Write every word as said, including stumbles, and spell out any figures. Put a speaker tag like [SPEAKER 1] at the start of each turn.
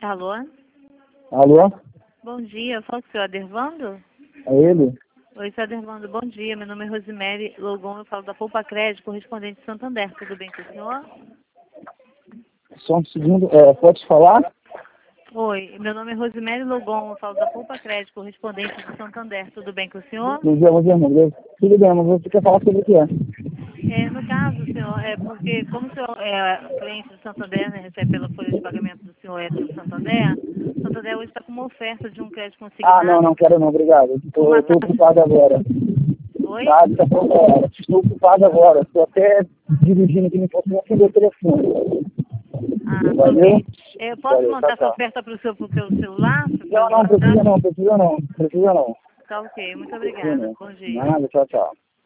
[SPEAKER 1] Alô?
[SPEAKER 2] Alô?
[SPEAKER 1] Bom dia, eu falo com o senhor Adervando?
[SPEAKER 2] É ele?
[SPEAKER 1] Oi, senhor Adervando, bom dia. Meu nome é Rosemary Logon, eu falo da Poupa Crédito, correspondente de Santander. Tudo bem com o senhor?
[SPEAKER 2] Só um segundo, é, pode falar?
[SPEAKER 1] Oi, meu nome é Rosemary Logon, eu falo da Poupa Crédito, correspondente de Santander. Tudo bem com o senhor?
[SPEAKER 2] Bom dia, bom dia, meu Deus. Tudo bem, mas você quer falar sobre o que é?
[SPEAKER 1] É, no caso, senhor, é porque como o senhor é cliente do Santander, né, recebe pela folha de pagamento do senhor é do Santander, o Santander hoje está com uma oferta de um crédito
[SPEAKER 2] Ah, não,
[SPEAKER 1] consignado
[SPEAKER 2] não quero não, obrigado. Estou
[SPEAKER 1] uma
[SPEAKER 2] estou
[SPEAKER 1] taxa...
[SPEAKER 2] ocupado agora.
[SPEAKER 1] Oi?
[SPEAKER 2] Tá, tá bom, é, estou ocupado agora. Estou até dirigindo aqui no posto aqui do telefone.
[SPEAKER 1] Ah, tá
[SPEAKER 2] Valeu?
[SPEAKER 1] ok. É, eu posso
[SPEAKER 2] Valeu,
[SPEAKER 1] mandar
[SPEAKER 2] tchau,
[SPEAKER 1] essa
[SPEAKER 2] tchau.
[SPEAKER 1] oferta para o seu pro seu celular,
[SPEAKER 2] Não,
[SPEAKER 1] pelo
[SPEAKER 2] não, precisa
[SPEAKER 1] WhatsApp?
[SPEAKER 2] não, precisa não, precisa não.
[SPEAKER 1] Tá ok, muito
[SPEAKER 2] Precisa
[SPEAKER 1] obrigada.
[SPEAKER 2] não.
[SPEAKER 1] Bom dia.
[SPEAKER 2] Nada, tchau, tchau.